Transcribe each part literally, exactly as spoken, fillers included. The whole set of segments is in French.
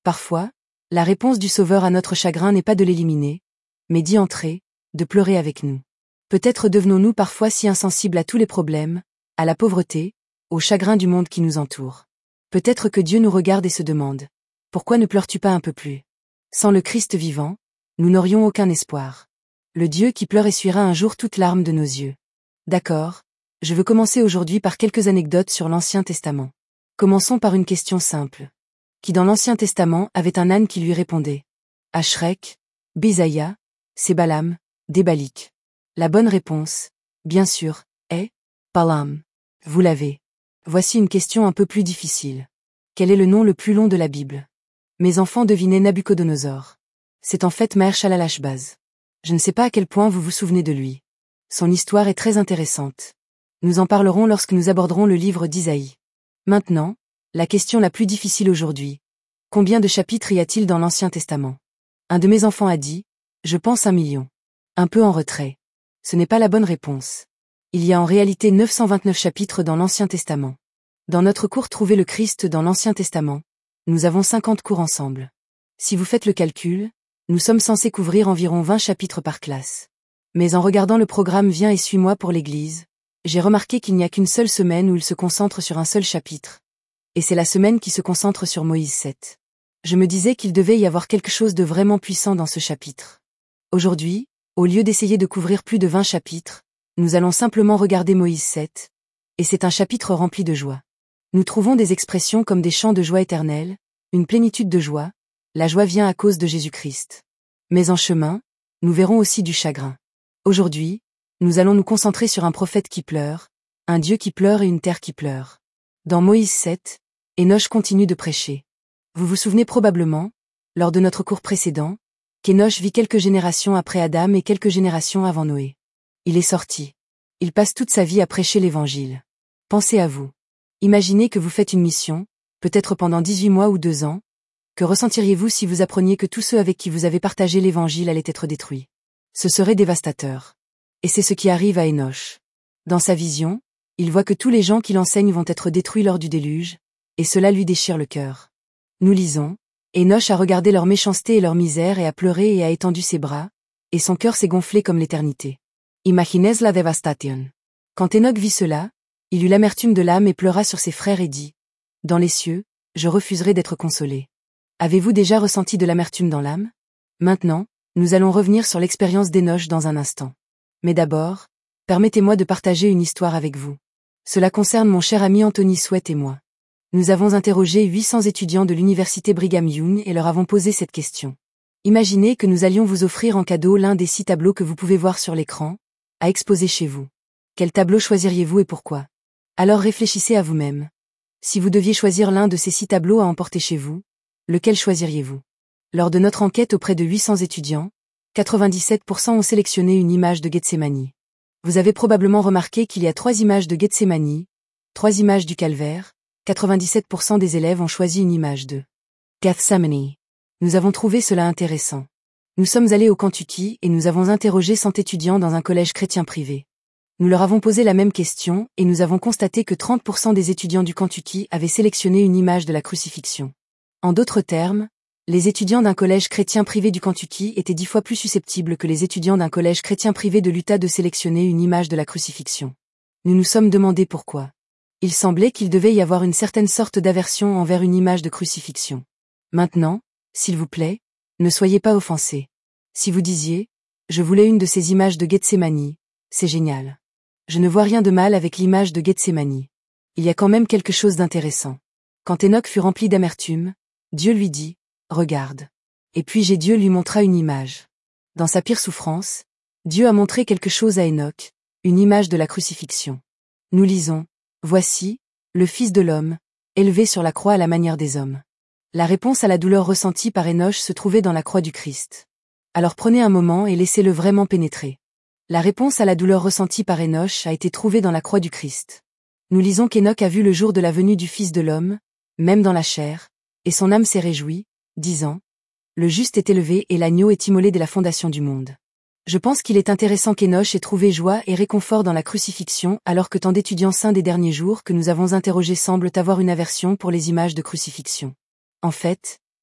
Parfois, la réponse du Sauveur à notre chagrin n'est pas de l'éliminer, mais d'y entrer, de pleurer avec nous. Peut-être devenons-nous parfois si insensibles à tous les problèmes, à la pauvreté, au chagrin du monde qui nous entoure. Peut-être que Dieu nous regarde et se demande « Pourquoi ne pleures-tu pas un peu plus ?» Sans le Christ vivant, nous n'aurions aucun espoir. Le Dieu qui pleure essuiera un jour toute larme de nos yeux. D'accord, je veux commencer aujourd'hui par quelques anecdotes sur l'Ancien Testament. Commençons par une question simple. Qui dans l'Ancien Testament avait un âne qui lui répondait? Ashrek, Bésaïa, c'est Balaam, Débalik. La bonne réponse, bien sûr, est Balaam. Vous l'avez. Voici une question un peu plus difficile. Quel est le nom le plus long de la Bible? Mes enfants devinaient Nabuchodonosor. C'est en fait Maher Shalal-Hash-Baz. Je ne sais pas à quel point vous vous souvenez de lui. Son histoire est très intéressante. Nous en parlerons lorsque nous aborderons le livre d'Isaïe. Maintenant, la question la plus difficile aujourd'hui. Combien de chapitres y a-t-il dans l'Ancien Testament? Un de mes enfants a dit, je pense un million. Un peu en retrait. Ce n'est pas la bonne réponse. Il y a en réalité neuf cent vingt-neuf chapitres dans l'Ancien Testament. Dans notre cours Trouver le Christ dans l'Ancien Testament, nous avons cinquante cours ensemble. Si vous faites le calcul, nous sommes censés couvrir environ vingt chapitres par classe. Mais en regardant le programme Viens et suis-moi pour l'Église, j'ai remarqué qu'il n'y a qu'une seule semaine où il se concentre sur un seul chapitre. Et c'est la semaine qui se concentre sur Moïse sept. Je me disais qu'il devait y avoir quelque chose de vraiment puissant dans ce chapitre. Aujourd'hui, au lieu d'essayer de couvrir plus de vingt chapitres, nous allons simplement regarder Moïse sept, et c'est un chapitre rempli de joie. Nous trouvons des expressions comme des chants de joie éternelle, une plénitude de joie, la joie vient à cause de Jésus-Christ. Mais en chemin, nous verrons aussi du chagrin. Aujourd'hui, nous allons nous concentrer sur un prophète qui pleure, un Dieu qui pleure et une terre qui pleure. Dans Moïse sept, Énoch continue de prêcher. Vous vous souvenez probablement, lors de notre cours précédent, qu'Énoch vit quelques générations après Adam et quelques générations avant Noé. Il est sorti. Il passe toute sa vie à prêcher l'Évangile. Pensez à vous. Imaginez que vous faites une mission, peut-être pendant dix-huit mois ou deux ans. Que ressentiriez-vous si vous appreniez que tous ceux avec qui vous avez partagé l'Évangile allaient être détruits? Ce serait dévastateur. Et c'est ce qui arrive à Énoch. Dans sa vision, il voit que tous les gens qui l'enseignent vont être détruits lors du déluge, et cela lui déchire le cœur. Nous lisons, Énoch a regardé leur méchanceté et leur misère et a pleuré et a étendu ses bras, et son cœur s'est gonflé comme l'éternité. Imaginez la devastation. Quand Énoch vit cela, il eut l'amertume de l'âme et pleura sur ses frères et dit, « Dans les cieux, je refuserai d'être consolé. » Avez-vous déjà ressenti de l'amertume dans l'âme? Maintenant, nous allons revenir sur l'expérience d'Énoch dans un instant. Mais d'abord, permettez-moi de partager une histoire avec vous. Cela concerne mon cher ami Anthony Sweat et moi. Nous avons interrogé huit cents étudiants de l'université Brigham Young et leur avons posé cette question. Imaginez que nous allions vous offrir en cadeau l'un des six tableaux que vous pouvez voir sur l'écran, à exposer chez vous. Quel tableau choisiriez-vous et pourquoi? Alors réfléchissez à vous-même. Si vous deviez choisir l'un de ces six tableaux à emporter chez vous, lequel choisiriez-vous? Lors de notre enquête auprès de huit cents étudiants, quatre-vingt-dix-sept pour cent ont sélectionné une image de Gethsémani. Vous avez probablement remarqué qu'il y a trois images de Gethsémani, trois images du calvaire, quatre-vingt-dix-sept pour cent des élèves ont choisi une image de Gethsemane. Nous avons trouvé cela intéressant. Nous sommes allés au Kentucky et nous avons interrogé cent étudiants dans un collège chrétien privé. Nous leur avons posé la même question et nous avons constaté que trente pour cent des étudiants du Kentucky avaient sélectionné une image de la crucifixion. En d'autres termes, les étudiants d'un collège chrétien privé du Kentucky étaient dix fois plus susceptibles que les étudiants d'un collège chrétien privé de l'Utah de sélectionner une image de la crucifixion. Nous nous sommes demandé pourquoi. Il semblait qu'il devait y avoir une certaine sorte d'aversion envers une image de crucifixion. Maintenant, s'il vous plaît, ne soyez pas offensés. Si vous disiez, je voulais une de ces images de Gethsémani, c'est génial. Je ne vois rien de mal avec l'image de Gethsémani. Il y a quand même quelque chose d'intéressant. Quand Énoch fut rempli d'amertume, Dieu lui dit, regarde. Et puis j'ai Dieu lui montra une image. Dans sa pire souffrance, Dieu a montré quelque chose à Énoch, une image de la crucifixion. Nous lisons, voici, le Fils de l'homme, élevé sur la croix à la manière des hommes. La réponse à la douleur ressentie par Énoch se trouvait dans la croix du Christ. Alors prenez un moment et laissez-le vraiment pénétrer. La réponse à la douleur ressentie par Énoch a été trouvée dans la croix du Christ. Nous lisons qu'Énoch a vu le jour de la venue du Fils de l'homme, même dans la chair, et son âme s'est réjouie, disant, le juste est élevé et l'agneau est immolé dès la fondation du monde. Je pense qu'il est intéressant qu'Énoch ait trouvé joie et réconfort dans la crucifixion alors que tant d'étudiants saints des derniers jours que nous avons interrogés semblent avoir une aversion pour les images de crucifixion. En fait,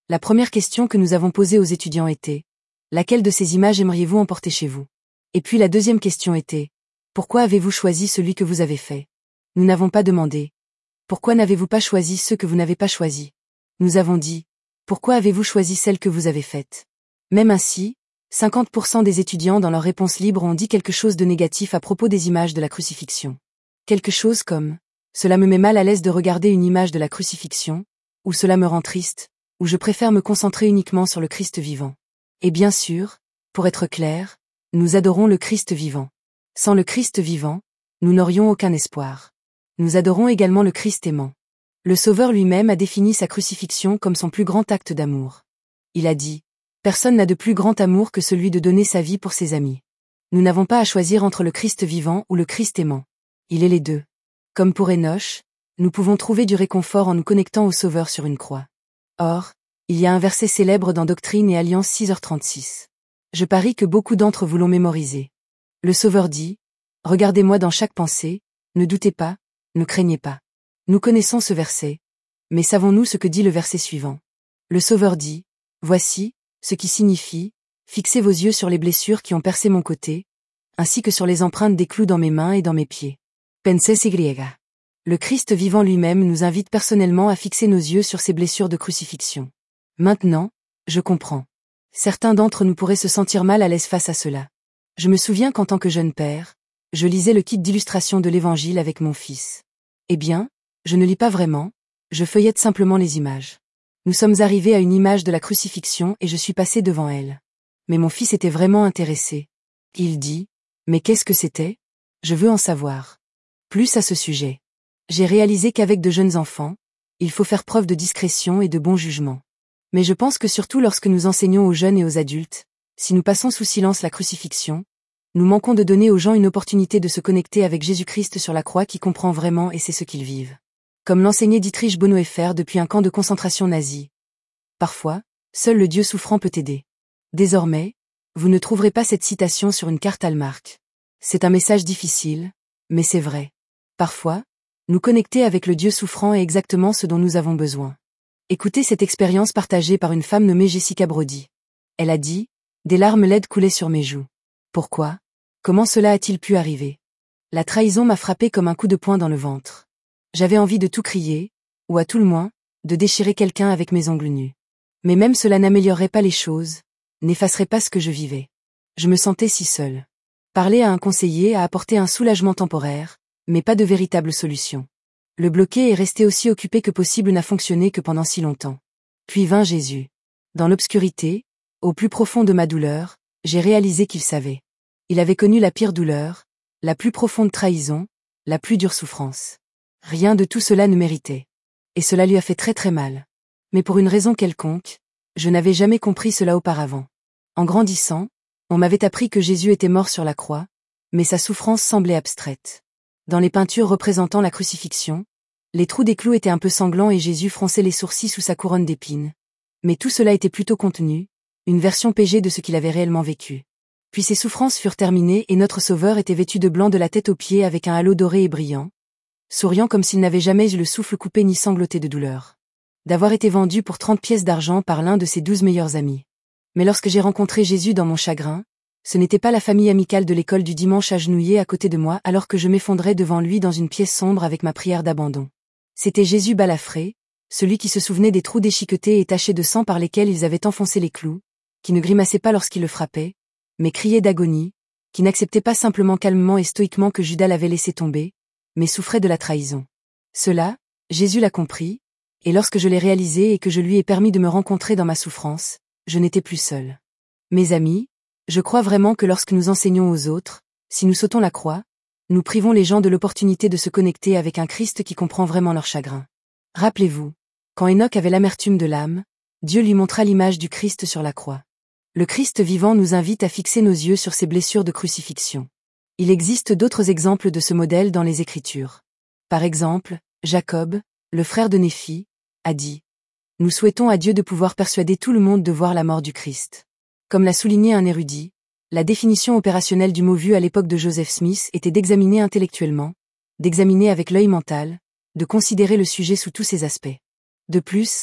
La première question que nous avons posée aux étudiants était « Laquelle de ces images aimeriez-vous emporter chez vous ?» Et puis la deuxième question était « Pourquoi avez-vous choisi celui que vous avez fait ?» Nous n'avons pas demandé « Pourquoi n'avez-vous pas choisi ceux que vous n'avez pas choisis ?» Nous avons dit « Pourquoi avez-vous choisi celle que vous avez faite ?» Même ainsi, cinquante pour cent des étudiants dans leurs réponses libres ont dit quelque chose de négatif à propos des images de la crucifixion. Quelque chose comme « Cela me met mal à l'aise de regarder une image de la crucifixion » ou « Cela me rend triste » ou « Je préfère me concentrer uniquement sur le Christ vivant ». Et bien sûr, pour être clair, nous adorons le Christ vivant. Sans le Christ vivant, nous n'aurions aucun espoir. Nous adorons également le Christ aimant. Le Sauveur lui-même a défini sa crucifixion comme son plus grand acte d'amour. Il a dit « Personne n'a de plus grand amour que celui de donner sa vie pour ses amis ». Nous n'avons pas à choisir entre le Christ vivant ou le Christ aimant. Il est les deux. Comme pour Enoch, nous pouvons trouver du réconfort en nous connectant au Sauveur sur une croix. Or, il y a un verset célèbre dans Doctrine et Alliance six heures trente-six. Je parie que beaucoup d'entre vous l'ont mémorisé. Le Sauveur dit « Regardez-moi dans chaque pensée, ne doutez pas, ne craignez pas. » Nous connaissons ce verset, mais savons-nous ce que dit le verset suivant? Le Sauveur dit « Voici, ce qui signifie, fixez vos yeux sur les blessures qui ont percé mon côté, ainsi que sur les empreintes des clous dans mes mains et dans mes pieds. » Penses y. Le Christ vivant lui-même nous invite personnellement à fixer nos yeux sur ces blessures de crucifixion. Maintenant, je comprends. Certains d'entre nous pourraient se sentir mal à l'aise face à cela. Je me souviens qu'en tant que jeune père, je lisais le kit d'illustration de l'Évangile avec mon fils. Eh bien, je ne lis pas vraiment, je feuillette simplement les images. Nous sommes arrivés à une image de la crucifixion et je suis passé devant elle. Mais mon fils était vraiment intéressé. Il dit, « Mais qu'est-ce que c'était? Je veux en savoir. » Plus à ce sujet. J'ai réalisé qu'avec de jeunes enfants, il faut faire preuve de discrétion et de bon jugement. Mais je pense que surtout lorsque nous enseignons aux jeunes et aux adultes, si nous passons sous silence la crucifixion, nous manquons de donner aux gens une opportunité de se connecter avec Jésus-Christ sur la croix qui comprend vraiment et sait ce qu'ils vivent. Comme l'enseignait Dietrich Bonhoeffer depuis un camp de concentration nazi. Parfois, seul le Dieu souffrant peut aider. Désormais, vous ne trouverez pas cette citation sur une carte Hallmark. C'est un message difficile, mais c'est vrai. Parfois, nous connecter avec le Dieu souffrant est exactement ce dont nous avons besoin. Écoutez cette expérience partagée par une femme nommée Jessica Brody. Elle a dit « Des larmes laides coulaient sur mes joues. Pourquoi? Comment cela a-t-il pu arriver? La trahison m'a frappé comme un coup de poing dans le ventre. J'avais envie de tout crier, ou à tout le moins, de déchirer quelqu'un avec mes ongles nus. Mais même cela n'améliorerait pas les choses, n'effacerait pas ce que je vivais. Je me sentais si seule. Parler à un conseiller a apporté un soulagement temporaire, mais pas de véritable solution. Le bloqué est resté aussi occupé que possible n'a fonctionné que pendant si longtemps. Puis vint Jésus. Dans l'obscurité, au plus profond de ma douleur, j'ai réalisé qu'il savait. Il avait connu la pire douleur, la plus profonde trahison, la plus dure souffrance. Rien de tout cela ne méritait. Et cela lui a fait très très mal. Mais pour une raison quelconque, je n'avais jamais compris cela auparavant. En grandissant, on m'avait appris que Jésus était mort sur la croix, mais sa souffrance semblait abstraite. Dans les peintures représentant la crucifixion, les trous des clous étaient un peu sanglants et Jésus fronçait les sourcils sous sa couronne d'épines. Mais tout cela était plutôt contenu, une version pégée de ce qu'il avait réellement vécu. Puis ses souffrances furent terminées et notre Sauveur était vêtu de blanc de la tête aux pieds avec un halo doré et brillant, souriant comme s'il n'avait jamais eu le souffle coupé ni sangloté de douleur. D'avoir été vendu pour trente pièces d'argent par l'un de ses douze meilleurs amis. Mais lorsque j'ai rencontré Jésus dans mon chagrin, ce n'était pas la famille amicale de l'école du dimanche agenouillée à côté de moi alors que je m'effondrais devant lui dans une pièce sombre avec ma prière d'abandon. C'était Jésus balafré, celui qui se souvenait des trous déchiquetés et tachés de sang par lesquels ils avaient enfoncé les clous, qui ne grimaçait pas lorsqu'il le frappait, mais criait d'agonie, qui n'acceptait pas simplement calmement et stoïquement que Judas l'avait laissé tomber, mais souffrait de la trahison. Cela, Jésus l'a compris, et lorsque je l'ai réalisé et que je lui ai permis de me rencontrer dans ma souffrance, je n'étais plus seule. Mes amis, je crois vraiment que lorsque nous enseignons aux autres, si nous sautons la croix, nous privons les gens de l'opportunité de se connecter avec un Christ qui comprend vraiment leur chagrin. Rappelez-vous, quand Enoch avait l'amertume de l'âme, Dieu lui montra l'image du Christ sur la croix. Le Christ vivant nous invite à fixer nos yeux sur ses blessures de crucifixion. Il existe d'autres exemples de ce modèle dans les Écritures. Par exemple, Jacob, le frère de Néphi, a dit « Nous souhaitons à Dieu de pouvoir persuader tout le monde de voir la mort du Christ. » Comme l'a souligné un érudit, la définition opérationnelle du mot vu à l'époque de Joseph Smith était d'examiner intellectuellement, d'examiner avec l'œil mental, de considérer le sujet sous tous ses aspects. De plus,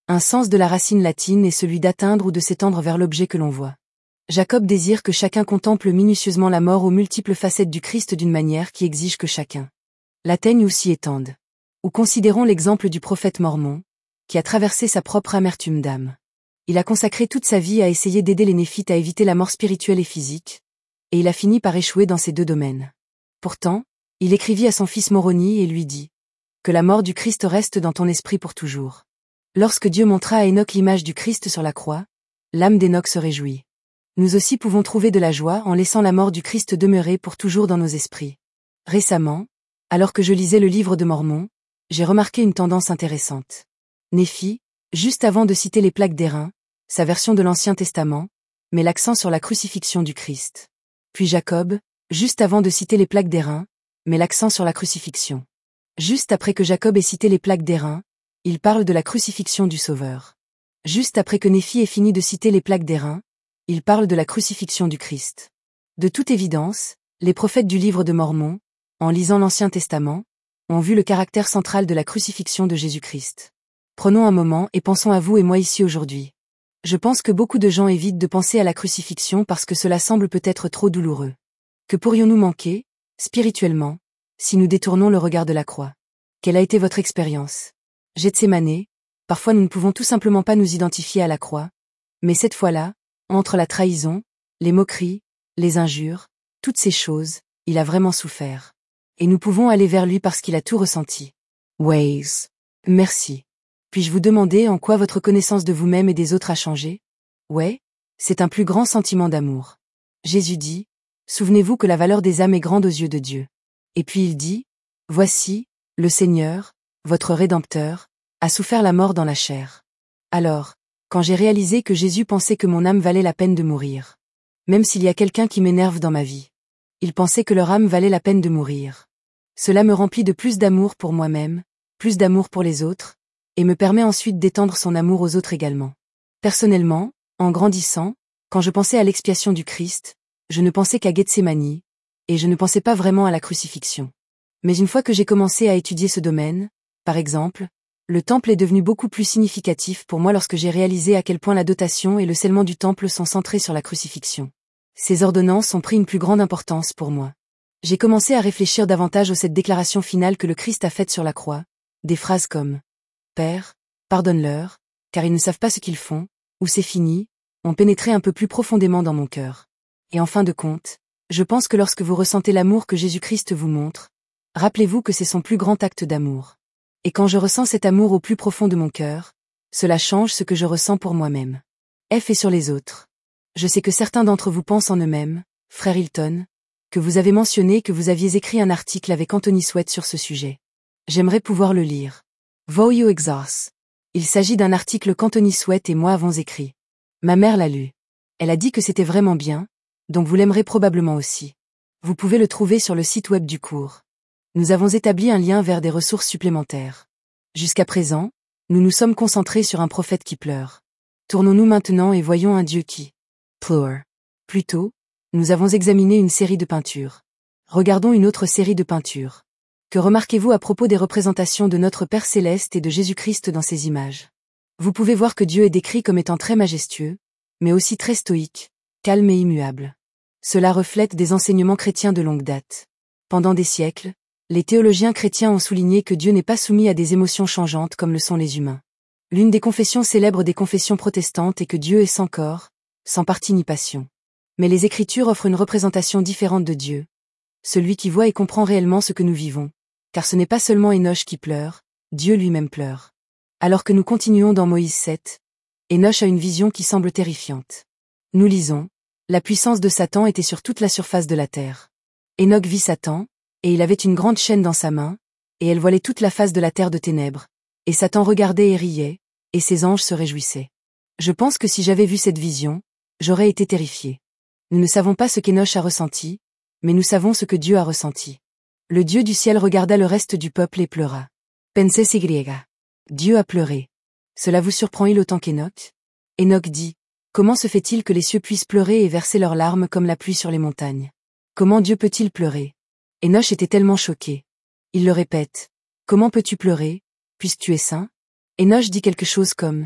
Un sens de la racine latine est celui d'atteindre ou de s'étendre vers l'objet que l'on voit. Jacob désire que chacun contemple minutieusement la mort aux multiples facettes du Christ d'une manière qui exige que chacun l'atteigne ou s'y étende. Ou considérons l'exemple du prophète Mormon, qui a traversé sa propre amertume d'âme. Il a consacré toute sa vie à essayer d'aider les Néphites à éviter la mort spirituelle et physique, et il a fini par échouer dans ces deux domaines. Pourtant, il écrivit à son fils Moroni et lui dit « Que la mort du Christ reste dans ton esprit pour toujours. » Lorsque Dieu montra à Enoch l'image du Christ sur la croix, l'âme d'Enoch se réjouit. Nous aussi pouvons trouver de la joie en laissant la mort du Christ demeurer pour toujours dans nos esprits. Récemment, alors que je lisais le livre de Mormon, j'ai remarqué une tendance intéressante. Néphi, juste avant de citer les plaques d'airain, sa version de l'Ancien Testament, met l'accent sur la crucifixion du Christ. Puis Jacob, juste avant de citer les plaques d'airain, met l'accent sur la crucifixion. Juste après que Jacob ait cité les plaques d'airain, il parle de la crucifixion du Sauveur. Juste après que Néphi ait fini de citer les plaques d'airain, il parle de la crucifixion du Christ. De toute évidence, les prophètes du livre de Mormon, en lisant l'Ancien Testament, ont vu le caractère central de la crucifixion de Jésus-Christ. Prenons un moment et pensons à vous et moi ici aujourd'hui. Je pense que beaucoup de gens évitent de penser à la crucifixion parce que cela semble peut-être trop douloureux. Que pourrions-nous manquer, spirituellement, si nous détournons le regard de la croix? Quelle a été votre expérience? Gethsémane, parfois nous ne pouvons tout simplement pas nous identifier à la croix, mais cette fois-là, entre la trahison, les moqueries, les injures, toutes ces choses, il a vraiment souffert. Et nous pouvons aller vers lui parce qu'il a tout ressenti. Ways. Merci. Puis-je vous demander en quoi votre connaissance de vous-même et des autres a changé? Ouais, c'est un plus grand sentiment d'amour. Jésus dit, souvenez-vous que la valeur des âmes est grande aux yeux de Dieu. Et puis il dit, voici, le Seigneur, votre Rédempteur, a souffert la mort dans la chair. Alors, quand j'ai réalisé que Jésus pensait que mon âme valait la peine de mourir. Même s'il y a quelqu'un qui m'énerve dans ma vie. Il pensait que leur âme valait la peine de mourir. Cela me remplit de plus d'amour pour moi-même, plus d'amour pour les autres, et me permet ensuite d'étendre son amour aux autres également. Personnellement, en grandissant, quand je pensais à l'expiation du Christ, je ne pensais qu'à Gethsémani, et je ne pensais pas vraiment à la crucifixion. Mais une fois que j'ai commencé à étudier ce domaine, par exemple, le temple est devenu beaucoup plus significatif pour moi lorsque j'ai réalisé à quel point la dotation et le scellement du temple sont centrés sur la crucifixion. Ces ordonnances ont pris une plus grande importance pour moi. J'ai commencé à réfléchir davantage à cette déclaration finale que le Christ a faite sur la croix, des phrases comme « Père, pardonne-leur, car ils ne savent pas ce qu'ils font » ou « C'est fini » ont pénétré un peu plus profondément dans mon cœur. Et en fin de compte, je pense que lorsque vous ressentez l'amour que Jésus-Christ vous montre, rappelez-vous que c'est son plus grand acte d'amour. Et quand je ressens cet amour au plus profond de mon cœur, cela change ce que je ressens pour moi-même. F et sur les autres. Je sais que certains d'entre vous pensent en eux-mêmes, frère Hilton, que vous avez mentionné que vous aviez écrit un article avec Anthony Sweat sur ce sujet. J'aimerais pouvoir le lire. Vow you exhaust. Il s'agit d'un article qu'Anthony Sweat et moi avons écrit. Ma mère l'a lu. Elle a dit que c'était vraiment bien, donc vous l'aimerez probablement aussi. Vous pouvez le trouver sur le site web du cours. Nous avons établi un lien vers des ressources supplémentaires. Jusqu'à présent, nous nous sommes concentrés sur un prophète qui pleure. Tournons-nous maintenant et voyons un Dieu qui pleure. Plus tôt, nous avons examiné une série de peintures. Regardons une autre série de peintures. Que remarquez-vous à propos des représentations de notre Père Céleste et de Jésus-Christ dans ces images? Vous pouvez voir que Dieu est décrit comme étant très majestueux, mais aussi très stoïque, calme et immuable. Cela reflète des enseignements chrétiens de longue date. Pendant des siècles, les théologiens chrétiens ont souligné que Dieu n'est pas soumis à des émotions changeantes comme le sont les humains. L'une des confessions célèbres des confessions protestantes est que Dieu est sans corps, sans partie ni passion. Mais les Écritures offrent une représentation différente de Dieu. Celui qui voit et comprend réellement ce que nous vivons. Car ce n'est pas seulement Énoch qui pleure, Dieu lui-même pleure. Alors que nous continuons dans Moïse sept, Énoch a une vision qui semble terrifiante. Nous lisons, la puissance de Satan était sur toute la surface de la terre. Énoch vit Satan, et il avait une grande chaîne dans sa main, et elle voilait toute la face de la terre de ténèbres, et Satan regardait et riait, et ses anges se réjouissaient. Je pense que si j'avais vu cette vision, j'aurais été terrifié. Nous ne savons pas ce qu'Énoch a ressenti, mais nous savons ce que Dieu a ressenti. Le Dieu du ciel regarda le reste du peuple et pleura. Penses y. Dieu a pleuré. Cela vous surprend-il autant qu'Énoch? Énoch dit, comment se fait-il que les cieux puissent pleurer et verser leurs larmes comme la pluie sur les montagnes? Comment Dieu peut-il pleurer? Énoch était tellement choqué. Il le répète. Comment peux-tu pleurer, puisque tu es saint? Énoch dit quelque chose comme,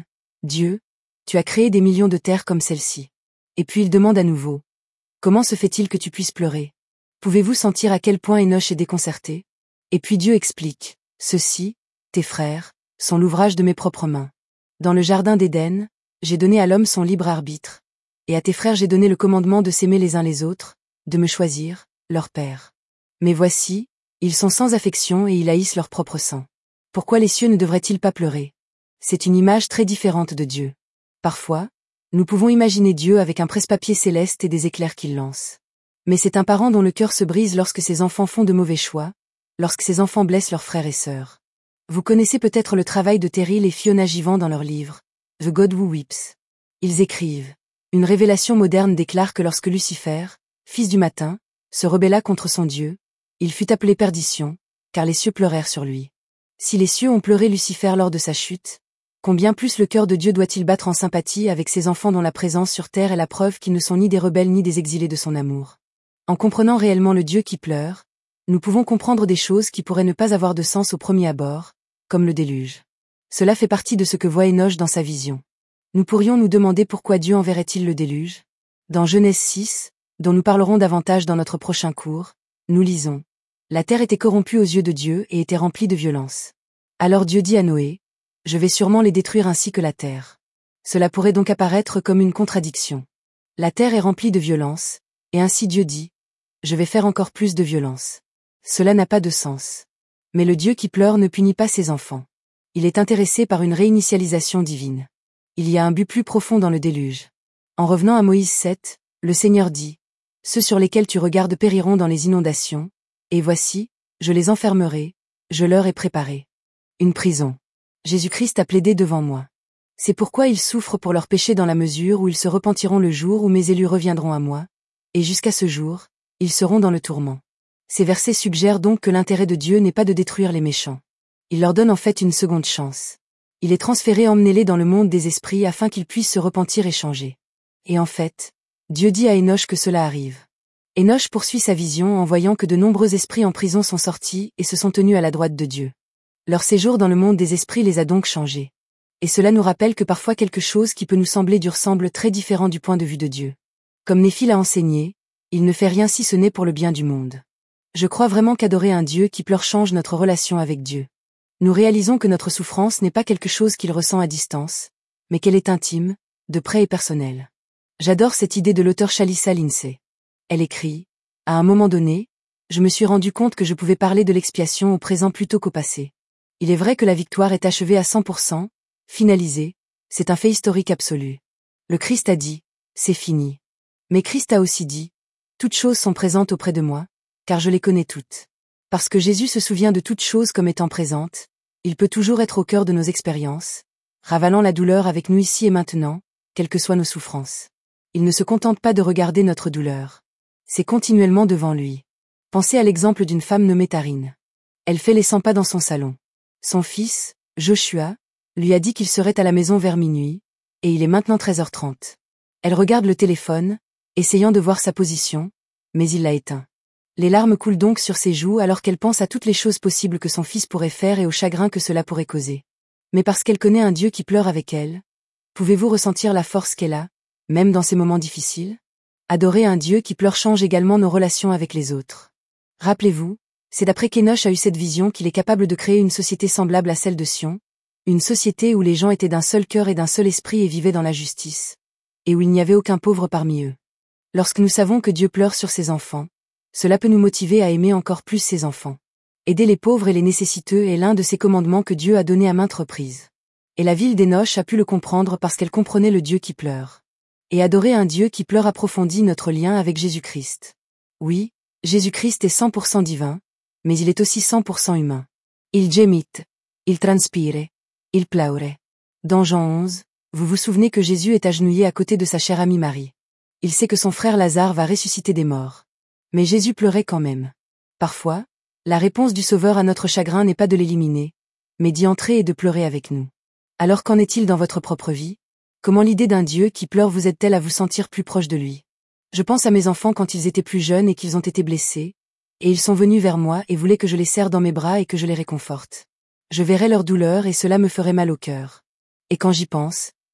Dieu, tu as créé des millions de terres comme celle-ci. Et puis il demande à nouveau. Comment se fait-il que tu puisses pleurer? Pouvez-vous sentir à quel point Enoch est déconcerté? Et puis Dieu explique. Ceux-ci, tes frères, sont l'ouvrage de mes propres mains. Dans le jardin d'Éden, j'ai donné à l'homme son libre arbitre. Et à tes frères j'ai donné le commandement de s'aimer les uns les autres, de me choisir, leur père. Mais voici, ils sont sans affection et ils haïssent leur propre sang. Pourquoi les cieux ne devraient-ils pas pleurer? C'est une image très différente de Dieu. Parfois, nous pouvons imaginer Dieu avec un presse-papier céleste et des éclairs qu'il lance. Mais c'est un parent dont le cœur se brise lorsque ses enfants font de mauvais choix, lorsque ses enfants blessent leurs frères et sœurs. Vous connaissez peut-être le travail de Terryl et Fiona Givant dans leur livre « The God Who Weeps ». Ils écrivent « Une révélation moderne déclare que lorsque Lucifer, fils du matin, se rebella contre son Dieu, il fut appelé perdition, car les cieux pleurèrent sur lui. Si les cieux ont pleuré Lucifer lors de sa chute, combien plus le cœur de Dieu doit-il battre en sympathie avec ses enfants dont la présence sur terre est la preuve qu'ils ne sont ni des rebelles ni des exilés de son amour. En comprenant réellement le Dieu qui pleure, nous pouvons comprendre des choses qui pourraient ne pas avoir de sens au premier abord, comme le déluge. Cela fait partie de ce que voit Enoch dans sa vision. Nous pourrions nous demander pourquoi Dieu enverrait-il le déluge? Dans Genèse six, dont nous parlerons davantage dans notre prochain cours, nous lisons. La terre était corrompue aux yeux de Dieu et était remplie de violence. Alors Dieu dit à Noé, « Je vais sûrement les détruire ainsi que la terre. » Cela pourrait donc apparaître comme une contradiction. La terre est remplie de violence, et ainsi Dieu dit, « Je vais faire encore plus de violence. » Cela n'a pas de sens. Mais le Dieu qui pleure ne punit pas ses enfants. Il est intéressé par une réinitialisation divine. Il y a un but plus profond dans le déluge. En revenant à Moïse sept, le Seigneur dit, « Ceux sur lesquels tu regardes périront dans les inondations, et voici, je les enfermerai, je leur ai préparé une prison. » Jésus-Christ a plaidé devant moi. C'est pourquoi ils souffrent pour leurs péchés dans la mesure où ils se repentiront le jour où mes élus reviendront à moi, et jusqu'à ce jour, ils seront dans le tourment. Ces versets suggèrent donc que l'intérêt de Dieu n'est pas de détruire les méchants. Il leur donne en fait une seconde chance. Il est transféré emmenez-les dans le monde des esprits afin qu'ils puissent se repentir et changer. Et en fait, Dieu dit à Enoch que cela arrive. Enoch poursuit sa vision en voyant que de nombreux esprits en prison sont sortis et se sont tenus à la droite de Dieu. Leur séjour dans le monde des esprits les a donc changés. Et cela nous rappelle que parfois quelque chose qui peut nous sembler dur semble très différent du point de vue de Dieu. Comme Néphi l'a enseigné, il ne fait rien si ce n'est pour le bien du monde. Je crois vraiment qu'adorer un Dieu qui pleure change notre relation avec Dieu. Nous réalisons que notre souffrance n'est pas quelque chose qu'il ressent à distance, mais qu'elle est intime, de près et personnelle. J'adore cette idée de l'auteur Shalisa Lindsay. Elle écrit, « À un moment donné, je me suis rendu compte que je pouvais parler de l'expiation au présent plutôt qu'au passé. Il est vrai que la victoire est achevée à cent pour cent, finalisée, c'est un fait historique absolu. Le Christ a dit, c'est fini. Mais Christ a aussi dit, toutes choses sont présentes auprès de moi, car je les connais toutes. Parce que Jésus se souvient de toutes choses comme étant présentes, il peut toujours être au cœur de nos expériences, ravalant la douleur avec nous ici et maintenant, quelles que soient nos souffrances. Il ne se contente pas de regarder notre douleur. C'est continuellement devant lui. Pensez à l'exemple d'une femme nommée Tarine. Elle fait les cent pas dans son salon. Son fils, Joshua, lui a dit qu'il serait à la maison vers minuit, et il est maintenant treize heures trente. Elle regarde le téléphone, essayant de voir sa position, mais il l'a éteint. Les larmes coulent donc sur ses joues alors qu'elle pense à toutes les choses possibles que son fils pourrait faire et au chagrin que cela pourrait causer. Mais parce qu'elle connaît un Dieu qui pleure avec elle, pouvez-vous ressentir la force qu'elle a, même dans ces moments difficiles? Adorer un Dieu qui pleure change également nos relations avec les autres. Rappelez-vous, c'est d'après qu'Enoch a eu cette vision qu'il est capable de créer une société semblable à celle de Sion, une société où les gens étaient d'un seul cœur et d'un seul esprit et vivaient dans la justice, et où il n'y avait aucun pauvre parmi eux. Lorsque nous savons que Dieu pleure sur ses enfants, cela peut nous motiver à aimer encore plus ses enfants. Aider les pauvres et les nécessiteux est l'un de ces commandements que Dieu a donné à maintes reprises. Et la ville d'Enoch a pu le comprendre parce qu'elle comprenait le Dieu qui pleure. Et adorer un Dieu qui pleure approfondit notre lien avec Jésus-Christ. Oui, Jésus-Christ est cent pour cent divin, mais il est aussi cent pour cent humain. Il gemit, il transpire, il pleure. Dans Jean onze, vous vous souvenez que Jésus est agenouillé à côté de sa chère amie Marie. Il sait que son frère Lazare va ressusciter des morts. Mais Jésus pleurait quand même. Parfois, la réponse du Sauveur à notre chagrin n'est pas de l'éliminer, mais d'y entrer et de pleurer avec nous. Alors qu'en est-il dans votre propre vie? Comment l'idée d'un Dieu qui pleure vous aide-t-elle à vous sentir plus proche de lui? Je pense à mes enfants quand ils étaient plus jeunes et qu'ils ont été blessés, et ils sont venus vers moi et voulaient que je les serre dans mes bras et que je les réconforte. Je verrais leur douleur et cela me ferait mal au cœur. Et quand j'y pense,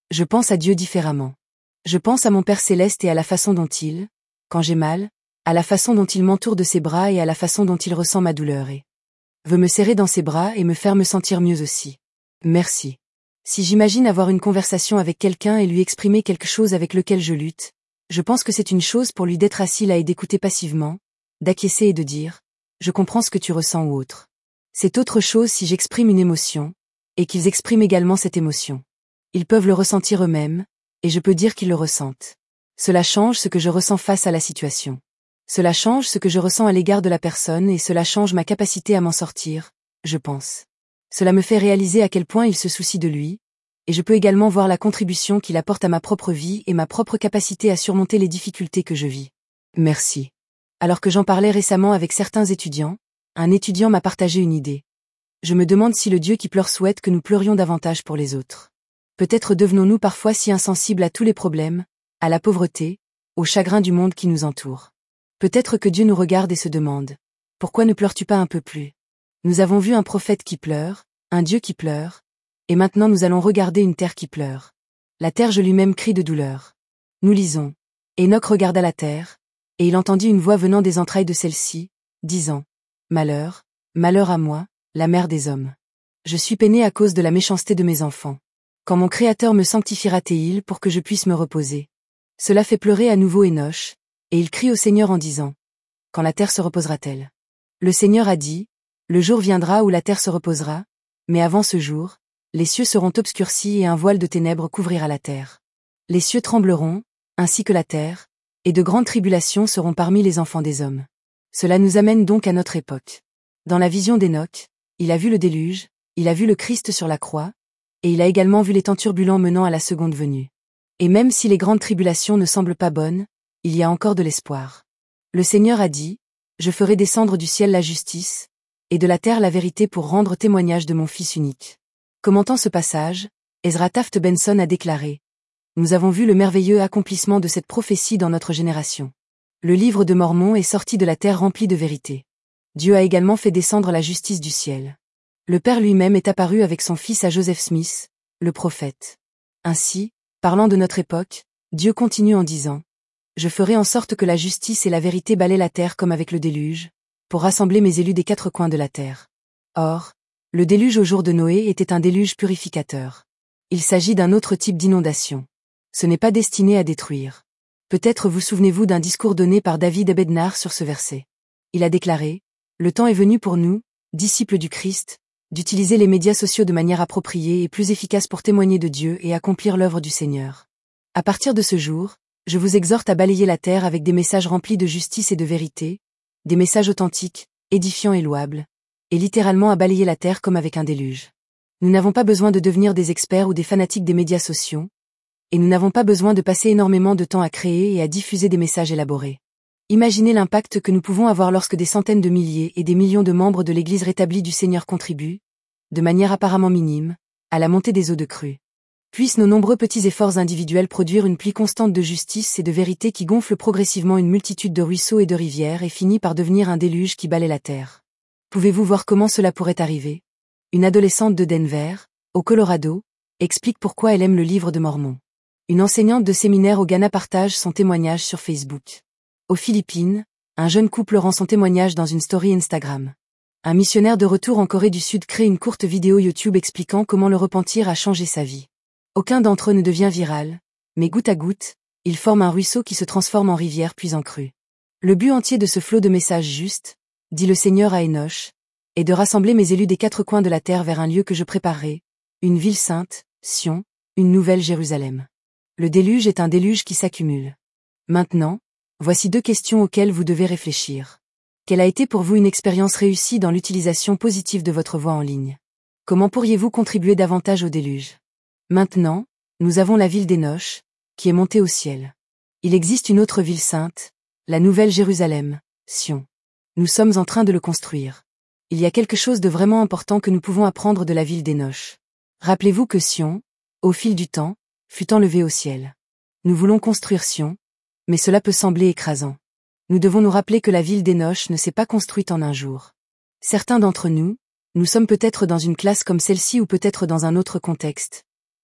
Je pense à Dieu différemment. Je pense à mon Père céleste et à la façon dont il, quand j'ai mal, à la façon dont il m'entoure de ses bras et à la façon dont il ressent ma douleur et veut me serrer dans ses bras et me faire me sentir mieux aussi. Merci. Si j'imagine avoir une conversation avec quelqu'un et lui exprimer quelque chose avec lequel je lutte, je pense que c'est une chose pour lui d'être assis là et d'écouter passivement, d'acquiescer et de dire « Je comprends ce que tu ressens » ou autre. C'est autre chose si j'exprime une émotion, et qu'ils expriment également cette émotion. Ils peuvent le ressentir eux-mêmes, et je peux dire qu'ils le ressentent. Cela change ce que je ressens face à la situation. Cela change ce que je ressens à l'égard de la personne et cela change ma capacité à m'en sortir, je pense. Cela me fait réaliser à quel point il se soucie de lui, et je peux également voir la contribution qu'il apporte à ma propre vie et ma propre capacité à surmonter les difficultés que je vis. Merci. Alors que j'en parlais récemment avec certains étudiants, un étudiant m'a partagé une idée. Je me demande si le Dieu qui pleure souhaite que nous pleurions davantage pour les autres. Peut-être devenons-nous parfois si insensibles à tous les problèmes, à la pauvreté, au chagrin du monde qui nous entoure. Peut-être que Dieu nous regarde et se demande « Pourquoi ne pleures-tu pas un peu plus ?» Nous avons vu un prophète qui pleure, un Dieu qui pleure, et maintenant nous allons regarder une terre qui pleure. La terre lui-même crie de douleur. Nous lisons. Enoch regarda la terre, et il entendit une voix venant des entrailles de celle-ci, disant « Malheur, malheur à moi, la mère des hommes. Je suis peiné à cause de la méchanceté de mes enfants. Quand mon Créateur me sanctifiera-t-il pour que je puisse me reposer ?» Cela fait pleurer à nouveau Enoch, et il crie au Seigneur en disant « Quand la terre se reposera-t-elle » Le Seigneur a dit « Le jour viendra où la terre se reposera, mais avant ce jour, les cieux seront obscurcis et un voile de ténèbres couvrira la terre. Les cieux trembleront, ainsi que la terre, et de grandes tribulations seront parmi les enfants des hommes. » Cela nous amène donc à notre époque. Dans la vision d'Enoch, il a vu le déluge, il a vu le Christ sur la croix, et il a également vu les temps turbulents menant à la seconde venue. Et même si les grandes tribulations ne semblent pas bonnes, il y a encore de l'espoir. Le Seigneur a dit, « Je ferai descendre du ciel la justice, et de la terre la vérité pour rendre témoignage de mon Fils unique. » Commentant ce passage, Ezra Taft Benson a déclaré, « Nous avons vu le merveilleux accomplissement de cette prophétie dans notre génération. Le livre de Mormon est sorti de la terre remplie de vérité. Dieu a également fait descendre la justice du ciel. Le Père lui-même est apparu avec son Fils à Joseph Smith, le prophète. Ainsi, parlant de notre époque, Dieu continue en disant, « Je ferai en sorte que la justice et la vérité balaient la terre comme avec le déluge, pour rassembler mes élus des quatre coins de la terre. » Or, le déluge au jour de Noé était un déluge purificateur. Il s'agit d'un autre type d'inondation. Ce n'est pas destiné à détruire. Peut-être vous souvenez-vous d'un discours donné par David Abednar sur ce verset. Il a déclaré, « Le temps est venu pour nous, disciples du Christ, d'utiliser les médias sociaux de manière appropriée et plus efficace pour témoigner de Dieu et accomplir l'œuvre du Seigneur. À partir de ce jour, je vous exhorte à balayer la terre avec des messages remplis de justice et de vérité, des messages authentiques, édifiants et louables, et littéralement à balayer la terre comme avec un déluge. Nous n'avons pas besoin de devenir des experts ou des fanatiques des médias sociaux, et nous n'avons pas besoin de passer énormément de temps à créer et à diffuser des messages élaborés. Imaginez l'impact que nous pouvons avoir lorsque des centaines de milliers et des millions de membres de l'Église rétablie du Seigneur contribuent, de manière apparemment minime, à la montée des eaux de crue. Puissent nos nombreux petits efforts individuels produire une pluie constante de justice et de vérité qui gonfle progressivement une multitude de ruisseaux et de rivières et finit par devenir un déluge qui balaie la terre. Pouvez-vous voir comment cela pourrait arriver? Une adolescente de Denver, au Colorado, explique pourquoi elle aime le livre de Mormon. Une enseignante de séminaire au Ghana partage son témoignage sur Facebook. Aux Philippines, un jeune couple rend son témoignage dans une story Instagram. Un missionnaire de retour en Corée du Sud crée une courte vidéo YouTube expliquant comment le repentir a changé sa vie. Aucun d'entre eux ne devient viral, mais goutte à goutte, ils forment un ruisseau qui se transforme en rivière puis en crue. Le but entier de ce flot de messages justes, dit le Seigneur à Enoch, est de rassembler mes élus des quatre coins de la terre vers un lieu que je préparerai, une ville sainte, Sion, une nouvelle Jérusalem. Le déluge est un déluge qui s'accumule. Maintenant, voici deux questions auxquelles vous devez réfléchir. Quelle a été pour vous une expérience réussie dans l'utilisation positive de votre voix en ligne? Comment pourriez-vous contribuer davantage au déluge? Maintenant, nous avons la ville d'Enoch, qui est montée au ciel. Il existe une autre ville sainte, la nouvelle Jérusalem, Sion. Nous sommes en train de le construire. Il y a quelque chose de vraiment important que nous pouvons apprendre de la ville d'Enoch. Rappelez-vous que Sion, au fil du temps, fut enlevé au ciel. Nous voulons construire Sion, mais cela peut sembler écrasant. Nous devons nous rappeler que la ville d'Enoch ne s'est pas construite en un jour. Certains d'entre nous, nous sommes peut-être dans une classe comme celle-ci ou peut-être dans un autre contexte.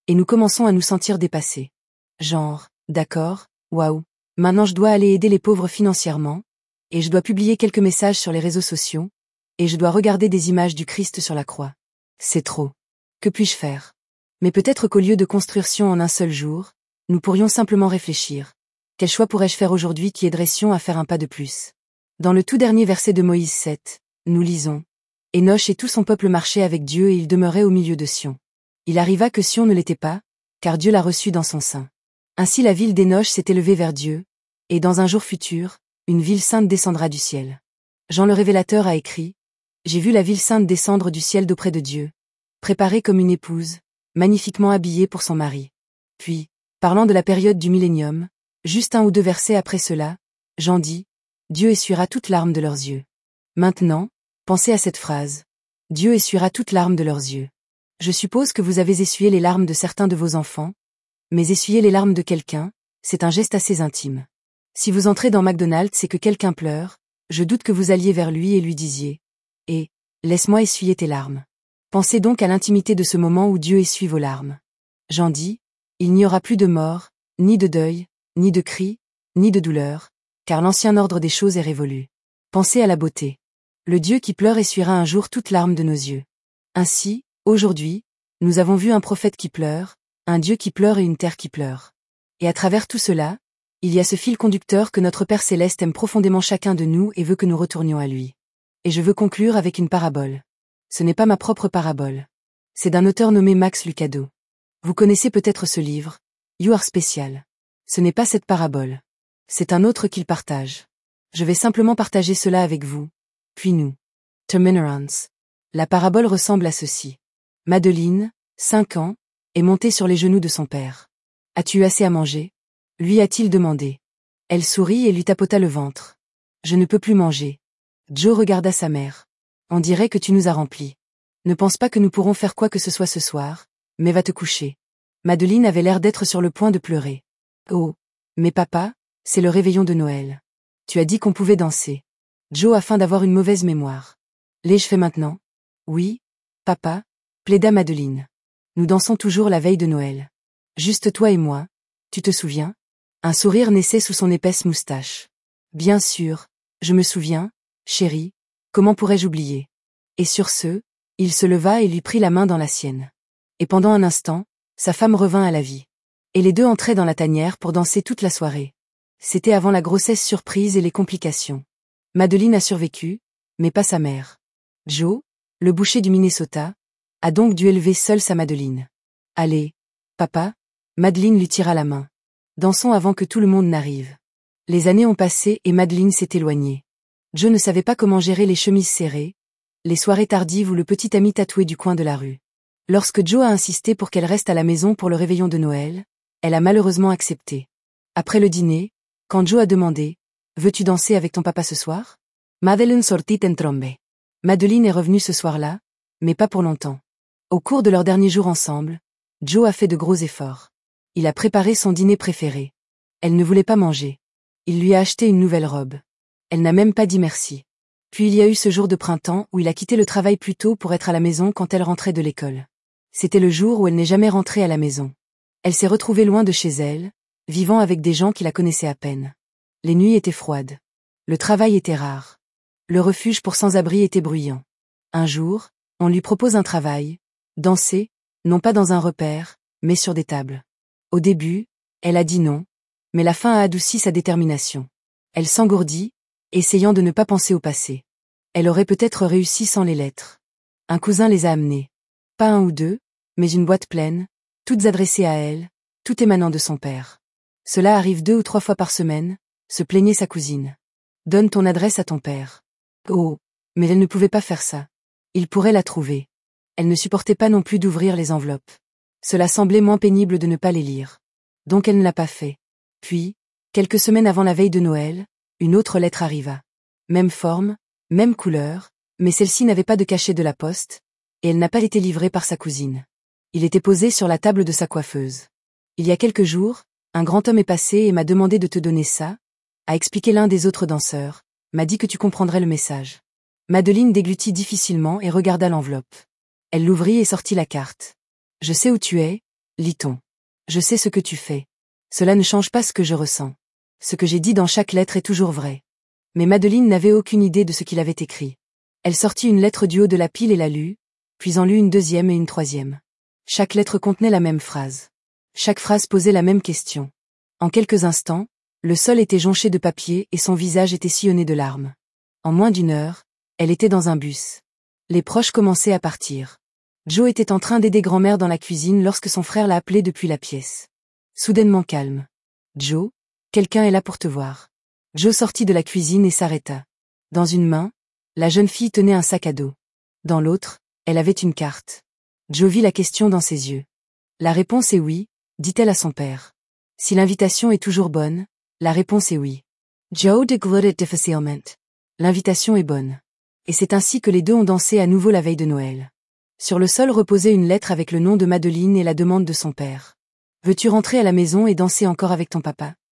Et nous commençons à nous sentir dépassés. Genre, d'accord, waouh, maintenant je dois aller aider les pauvres financièrement, et je dois publier quelques messages sur les réseaux sociaux, et je dois regarder des images du Christ sur la croix. C'est trop. Que puis-je faire? Mais peut-être qu'au lieu de construire Sion en un seul jour, nous pourrions simplement réfléchir. Quel choix pourrais-je faire aujourd'hui qui aiderait Sion à faire un pas de plus? Dans le tout dernier verset de Moïse sept, nous lisons: Enoch et tout son peuple marchaient avec Dieu et il demeurait au milieu de Sion. Il arriva que Sion ne l'était pas, car Dieu l'a reçu dans son sein. Ainsi la ville d'Enoch s'est élevée vers Dieu, et dans un jour futur, une ville sainte descendra du ciel. Jean le Révélateur a écrit: J'ai vu la ville sainte descendre du ciel d'auprès de Dieu, préparée comme une épouse, magnifiquement habillée pour son mari. Puis, parlant de la période du millénium, juste un ou deux versets après cela, Jean dit: Dieu essuiera toute larme de leurs yeux. Maintenant, pensez à cette phrase: Dieu essuiera toute larme de leurs yeux. Je suppose que vous avez essuyé les larmes de certains de vos enfants, mais essuyer les larmes de quelqu'un, c'est un geste assez intime. Si vous entrez dans McDonald's et que quelqu'un pleure, je doute que vous alliez vers lui et lui disiez: Eh, laisse-moi essuyer tes larmes. Pensez donc à l'intimité de ce moment où Dieu essuie vos larmes. Jean dit: Il n'y aura plus de mort, ni de deuil, ni de cris, ni de douleur, car l'ancien ordre des choses est révolu. Pensez à la beauté. Le Dieu qui pleure essuiera un jour toute larme de nos yeux. Ainsi, aujourd'hui, nous avons vu un prophète qui pleure, un Dieu qui pleure et une terre qui pleure. Et à travers tout cela, il y a ce fil conducteur que notre Père Céleste aime profondément chacun de nous et veut que nous retournions à lui. Et je veux conclure avec une parabole. Ce n'est pas ma propre parabole. C'est d'un auteur nommé Max Lucado. Vous connaissez peut-être ce livre, You Are Special. Ce n'est pas cette parabole. C'est un autre qu'il partage. Je vais simplement partager cela avec vous, puis nous. Terminerance. La parabole ressemble à ceci. Madeleine, cinq ans, est montée sur les genoux de son père. As-tu eu assez à manger? Lui a-t-il demandé. Elle sourit et lui tapota le ventre. Je ne peux plus manger. Joe regarda sa mère. On dirait que tu nous as remplis. Ne pense pas que nous pourrons faire quoi que ce soit ce soir, mais va te coucher. Madeleine avait l'air d'être sur le point de pleurer. Oh, mais papa, c'est le réveillon de Noël. Tu as dit qu'on pouvait danser. Joe afin d'avoir une mauvaise mémoire. L'ai-je fait maintenant? Oui, papa, plaida Madeleine. Nous dansons toujours la veille de Noël. Juste toi et moi. Tu te souviens? Un sourire naissait sous son épaisse moustache. Bien sûr, je me souviens, chérie, comment pourrais-je oublier? Et sur ce, il se leva et lui prit la main dans la sienne. Et pendant un instant, sa femme revint à la vie. Et les deux entraient dans la tanière pour danser toute la soirée. C'était avant la grossesse surprise et les complications. Madeleine a survécu, mais pas sa mère. Joe, le boucher du Minnesota, a donc dû élever seul sa Madeleine. Allez, papa, Madeleine lui tira la main. Dansons avant que tout le monde n'arrive. Les années ont passé et Madeleine s'est éloignée. Joe ne savait pas comment gérer les chemises serrées, les soirées tardives ou le petit ami tatoué du coin de la rue. Lorsque Joe a insisté pour qu'elle reste à la maison pour le réveillon de Noël, elle a malheureusement accepté. Après le dîner, quand Joe a demandé « Veux-tu danser avec ton papa ce soir ?» Madeleine sortit en trombe. Madeleine est revenue ce soir-là, mais pas pour longtemps. Au cours de leurs derniers jours ensemble, Joe a fait de gros efforts. Il a préparé son dîner préféré. Elle ne voulait pas manger. Il lui a acheté une nouvelle robe. Elle n'a même pas dit merci. Puis il y a eu ce jour de printemps où il a quitté le travail plus tôt pour être à la maison quand elle rentrait de l'école. C'était le jour où elle n'est jamais rentrée à la maison. Elle s'est retrouvée loin de chez elle, vivant avec des gens qui la connaissaient à peine. Les nuits étaient froides. Le travail était rare. Le refuge pour sans-abri était bruyant. Un jour, on lui propose un travail, danser, non pas dans un repère, mais sur des tables. Au début, elle a dit non, mais la fin a adouci sa détermination. Elle s'engourdit, essayant de ne pas penser au passé. Elle aurait peut-être réussi sans les lettres. Un cousin les a amenées. Pas un ou deux, mais une boîte pleine, toutes adressées à elle, tout émanant de son père. Cela arrive deux ou trois fois par semaine, se plaignait sa cousine. Donne ton adresse à ton père. Oh, mais elle ne pouvait pas faire ça. Il pourrait la trouver. Elle ne supportait pas non plus d'ouvrir les enveloppes. Cela semblait moins pénible de ne pas les lire. Donc elle ne l'a pas fait. Puis, quelques semaines avant la veille de Noël, une autre lettre arriva. Même forme, même couleur, mais celle-ci n'avait pas de cachet de la poste, et elle n'a pas été livrée par sa cousine. Il était posé sur la table de sa coiffeuse. Il y a quelques jours, un grand homme est passé et m'a demandé de te donner ça, a expliqué l'un des autres danseurs, m'a dit que tu comprendrais le message. Madeleine déglutit difficilement et regarda l'enveloppe. Elle l'ouvrit et sortit la carte. Je sais où tu es, lit-on. Je sais ce que tu fais. Cela ne change pas ce que je ressens. Ce que j'ai dit dans chaque lettre est toujours vrai. Mais Madeleine n'avait aucune idée de ce qu'il avait écrit. Elle sortit une lettre du haut de la pile et la lut, puis en lut une deuxième et une troisième. Chaque lettre contenait la même phrase. Chaque phrase posait la même question. En quelques instants, le sol était jonché de papier et son visage était sillonné de larmes. En moins d'une heure, elle était dans un bus. Les proches commençaient à partir. Joe était en train d'aider grand-mère dans la cuisine lorsque son frère l'a appelé depuis la pièce. Soudainement calme. « Joe, quelqu'un est là pour te voir. » Joe sortit de la cuisine et s'arrêta. Dans une main, la jeune fille tenait un sac à dos. Dans l'autre, elle avait une carte. Joe vit la question dans ses yeux. La réponse est oui, dit-elle à son père. Si l'invitation est toujours bonne, la réponse est oui. Joe declared difficilement. L'invitation est bonne. Et c'est ainsi que les deux ont dansé à nouveau la veille de Noël. Sur le sol reposait une lettre avec le nom de Madeleine et la demande de son père. Veux-tu rentrer à la maison et danser encore avec ton papa?